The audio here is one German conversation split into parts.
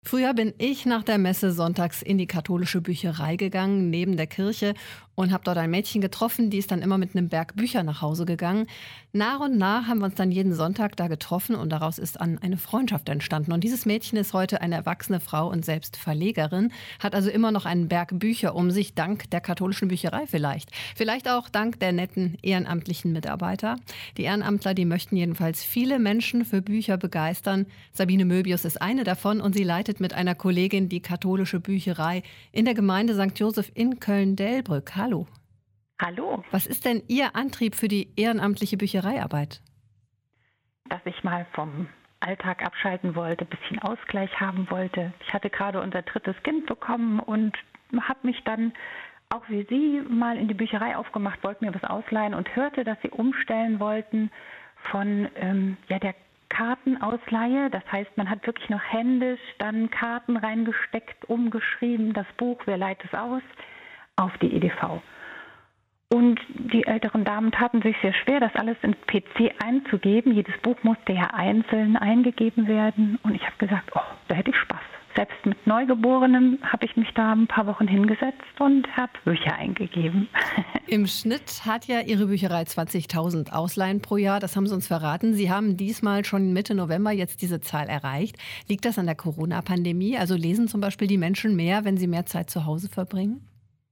Früher bin ich nach der Messe sonntags in die katholische Bücherei gegangen, neben der Kirche, und habe dort ein Mädchen getroffen, die ist dann immer mit einem Berg Bücher nach Hause gegangen. Nach und nach haben wir uns dann jeden Sonntag da getroffen und daraus ist dann eine Freundschaft entstanden. Und dieses Mädchen ist heute eine erwachsene Frau und selbst Verlegerin, hat also immer noch einen Berg Bücher um sich, dank der katholischen Bücherei vielleicht. Vielleicht auch dank der netten ehrenamtlichen Mitarbeiter. Die Ehrenamtler, die möchten jedenfalls viele Menschen für Bücher begeistern. Sabine Möbius ist eine davon und sie leitet mit einer Kollegin die katholische Bücherei in der Gemeinde St. Joseph in Köln-Delbrück. Hallo. Hallo, Was ist denn Ihr Antrieb für die ehrenamtliche Büchereiarbeit? dass ich mal vom Alltag abschalten wollte, ein bisschen Ausgleich haben wollte. Ich hatte gerade unser drittes Kind bekommen und habe mich dann auch wie Sie mal in die Bücherei aufgemacht, wollte mir was ausleihen und hörte, dass Sie umstellen wollten von der Kartenausleihe. Das heißt, man hat wirklich noch händisch dann Karten reingesteckt, umgeschrieben, das Buch, wer leiht es aus, auf die EDV. Und die älteren Damen taten sich sehr schwer, das alles ins PC einzugeben. Jedes Buch musste ja einzeln eingegeben werden. Und ich habe gesagt, oh, da hätte ich Spaß. Selbst mit Neugeborenem habe ich mich da ein paar Wochen hingesetzt und habe Bücher eingegeben. Im Schnitt hat ja Ihre Bücherei 20.000 Ausleihen pro Jahr. Das haben Sie uns verraten. Sie haben diesmal schon Mitte November jetzt diese Zahl erreicht. Liegt das an der Corona-Pandemie? Also lesen zum Beispiel die Menschen mehr, wenn sie mehr Zeit zu Hause verbringen?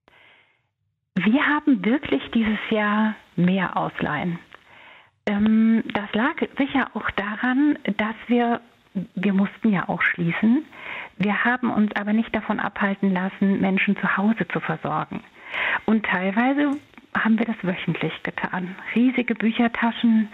Wir haben wirklich dieses Jahr mehr Ausleihen. Das lag sicher auch daran, dass wir mussten ja auch schließen. Wir haben uns aber nicht davon abhalten lassen, Menschen zu Hause zu versorgen. Und teilweise haben wir das wöchentlich getan. Riesige Büchertaschen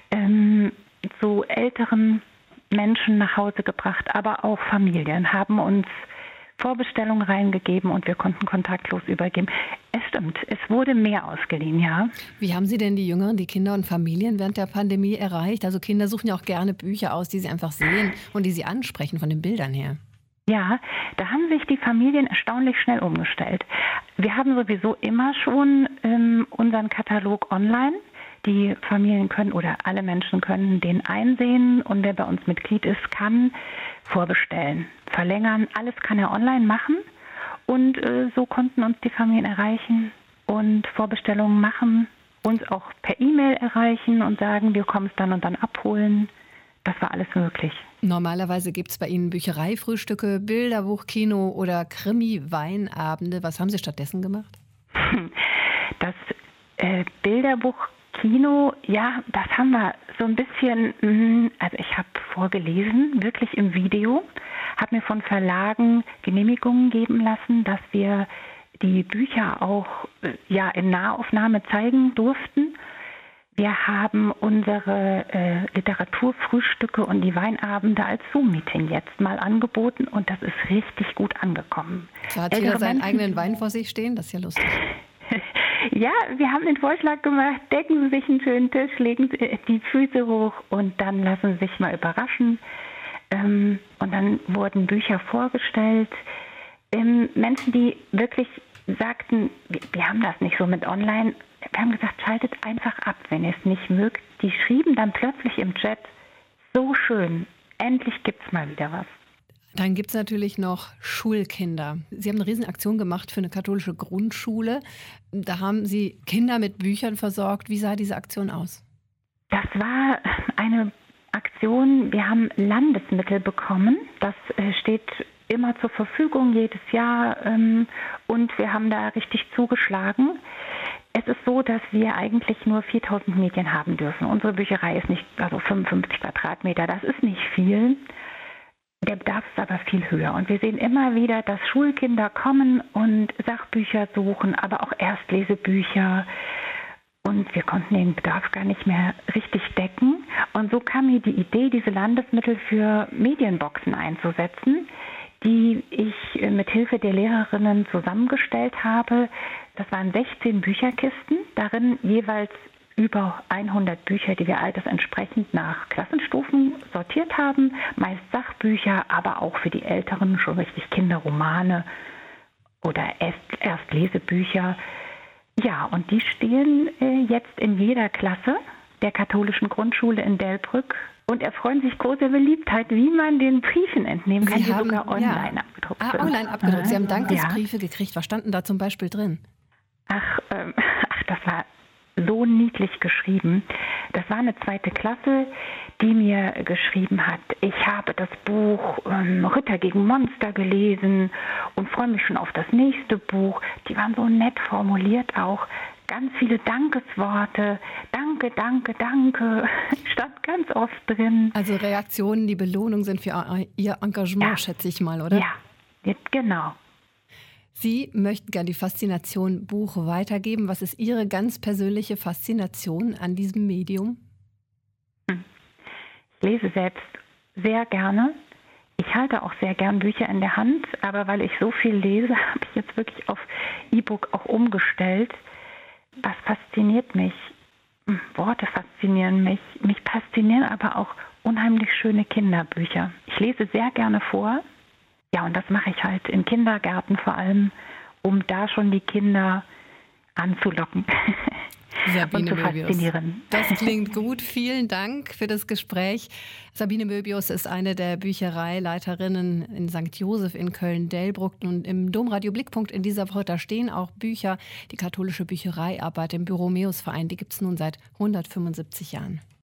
zu älteren Menschen nach Hause gebracht, aber auch Familien haben uns Vorbestellungen reingegeben und wir konnten kontaktlos übergeben. Es stimmt, es wurde mehr ausgeliehen, ja. Wie haben Sie denn die Jüngeren, die Kinder und Familien während der Pandemie erreicht? Also Kinder suchen ja auch gerne Bücher aus, die sie einfach sehen und die sie ansprechen von den Bildern her. Ja, da haben sich die Familien erstaunlich schnell umgestellt. Wir haben sowieso immer schon unseren Katalog online. Die Familien können oder alle Menschen können den einsehen und wer bei uns Mitglied ist, kann vorbestellen, verlängern. Alles kann er online machen und so konnten uns die Familien erreichen und Vorbestellungen machen, uns auch per E-Mail erreichen und sagen, wir kommen es dann und dann abholen. Das war alles möglich. Normalerweise gibt es bei Ihnen Büchereifrühstücke, Bilderbuch, Kino oder Krimi-Weinabende. Was haben Sie stattdessen gemacht? Das Bilderbuch Kino, ja, das haben wir so ein bisschen, also ich habe vorgelesen, wirklich im Video, habe mir von Verlagen Genehmigungen geben lassen, dass wir die Bücher auch in Nahaufnahme zeigen durften. Wir haben unsere Literaturfrühstücke und die Weinabende als Zoom-Meeting jetzt mal angeboten und das ist richtig gut angekommen. Da hat jeder seinen eigenen Wein vor sich stehen, das ist ja lustig. Ja, wir haben den Vorschlag gemacht, decken Sie sich einen schönen Tisch, legen Sie die Füße hoch und dann lassen Sie sich mal überraschen. Und dann wurden Bücher vorgestellt. Menschen, die wirklich sagten, wir haben das nicht so mit online. Wir haben gesagt, schaltet einfach ab, wenn ihr es nicht mögt. Die schrieben dann plötzlich im Chat, so schön, endlich gibt's mal wieder was. Dann gibt es natürlich noch Schulkinder. Sie haben eine Riesenaktion gemacht für eine katholische Grundschule. Da haben Sie Kinder mit Büchern versorgt. Wie sah diese Aktion aus? Das war eine Aktion, wir haben Landesmittel bekommen. Das steht immer zur Verfügung jedes Jahr und wir haben da richtig zugeschlagen. Es ist so, dass wir eigentlich nur 4.000 Medien haben dürfen. Unsere Bücherei ist nicht, also 55 Quadratmeter, das ist nicht viel. Der Bedarf ist aber viel höher. Und wir sehen immer wieder, dass Schulkinder kommen und Sachbücher suchen, aber auch Erstlesebücher. Und wir konnten den Bedarf gar nicht mehr richtig decken. Und so kam mir die Idee, diese Landesmittel für Medienboxen einzusetzen, die ich mit Hilfe der Lehrerinnen zusammengestellt habe. Das waren 16 Bücherkisten, darin jeweils über 100 Bücher, die wir altersentsprechend nach Klassenstufen sortiert haben, meist Sachbücher, aber auch für die Älteren schon richtig Kinderromane oder Erstlesebücher. Ja, und die stehen jetzt in jeder Klasse der katholischen Grundschule in Delbrück und erfreuen sich großer Beliebtheit, wie man den Briefen entnehmen kann, die sogar online abgedruckt sind. Online abgedruckt. Sie haben Dankesbriefe gekriegt. Was stand denn da zum Beispiel drin? Ach, das war so niedlich geschrieben. Das war eine 2. Klasse, die mir geschrieben hat, ich habe das Buch Ritter gegen Monster gelesen und freue mich schon auf das nächste Buch. Die waren so nett formuliert auch. Ganz viele Dankesworte. Danke, danke, danke. Stand ganz oft drin. Also Reaktionen, die Belohnung sind für Ihr Engagement, schätze ich mal, oder? Ja, genau. Sie möchten gerne die Faszination Buch weitergeben. Was ist Ihre ganz persönliche Faszination an diesem Medium? Ich lese selbst sehr gerne. Ich halte auch sehr gern Bücher in der Hand, aber weil ich so viel lese, habe ich jetzt wirklich auf E-Book auch umgestellt. Was fasziniert mich? Worte faszinieren mich. Mich faszinieren aber auch unheimlich schöne Kinderbücher. Ich lese sehr gerne vor. Ja, und das mache ich halt in Kindergärten vor allem, um da schon die Kinder anzulocken und zu faszinieren. Das klingt gut. Vielen Dank für das Gespräch. Sabine Möbius ist eine der Büchereileiterinnen in St. Joseph in Köln-Delbrück. Und im Domradio Blickpunkt in dieser Woche, da stehen auch Bücher. Die katholische Büchereiarbeit im Borromäusverein, die gibt es nun seit 175 Jahren.